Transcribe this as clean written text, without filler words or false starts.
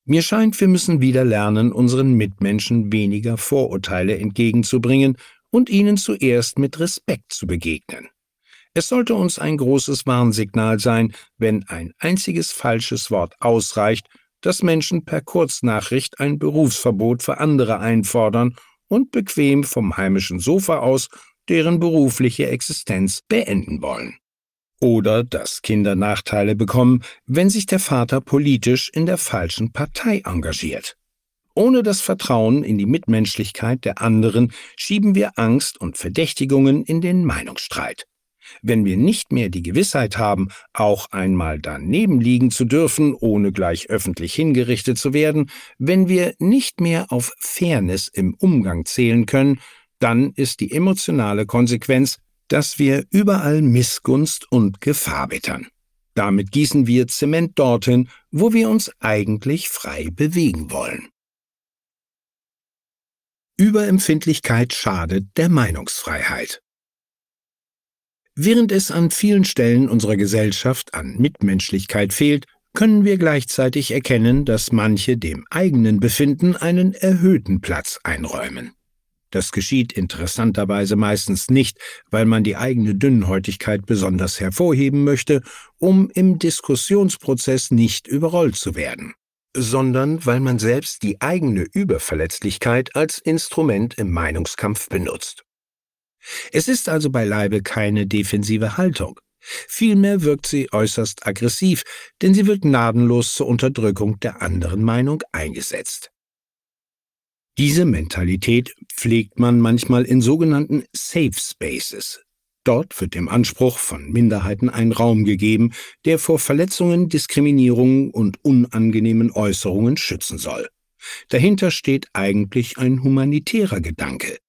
Mir scheint, wir müssen wieder lernen, unseren Mitmenschen weniger Vorurteile entgegenzubringen und ihnen zuerst mit Respekt zu begegnen. Es sollte uns ein großes Warnsignal sein, wenn ein einziges falsches Wort ausreicht, dass Menschen per Kurznachricht ein Berufsverbot für andere einfordern und bequem vom heimischen Sofa aus deren berufliche Existenz beenden wollen. Oder dass Kinder Nachteile bekommen, wenn sich der Vater politisch in der falschen Partei engagiert. Ohne das Vertrauen in die Mitmenschlichkeit der anderen schieben wir Angst und Verdächtigungen in den Meinungsstreit. Wenn wir nicht mehr die Gewissheit haben, auch einmal daneben liegen zu dürfen, ohne gleich öffentlich hingerichtet zu werden, wenn wir nicht mehr auf Fairness im Umgang zählen können, dann ist die emotionale Konsequenz, dass wir überall Missgunst und Gefahr wittern. Damit gießen wir Zement dorthin, wo wir uns eigentlich frei bewegen wollen. Überempfindlichkeit schadet der Meinungsfreiheit. Während es an vielen Stellen unserer Gesellschaft an Mitmenschlichkeit fehlt, können wir gleichzeitig erkennen, dass manche dem eigenen Befinden einen erhöhten Platz einräumen. Das geschieht interessanterweise meistens nicht, weil man die eigene Dünnhäutigkeit besonders hervorheben möchte, um im Diskussionsprozess nicht überrollt zu werden, sondern weil man selbst die eigene Überverletzlichkeit als Instrument im Meinungskampf benutzt. Es ist also beileibe keine defensive Haltung. Vielmehr wirkt sie äußerst aggressiv, denn sie wird gnadenlos zur Unterdrückung der anderen Meinung eingesetzt. Diese Mentalität pflegt man manchmal in sogenannten Safe Spaces. Dort wird dem Anspruch von Minderheiten ein Raum gegeben, der vor Verletzungen, Diskriminierungen und unangenehmen Äußerungen schützen soll. Dahinter steht eigentlich ein humanitärer Gedanke.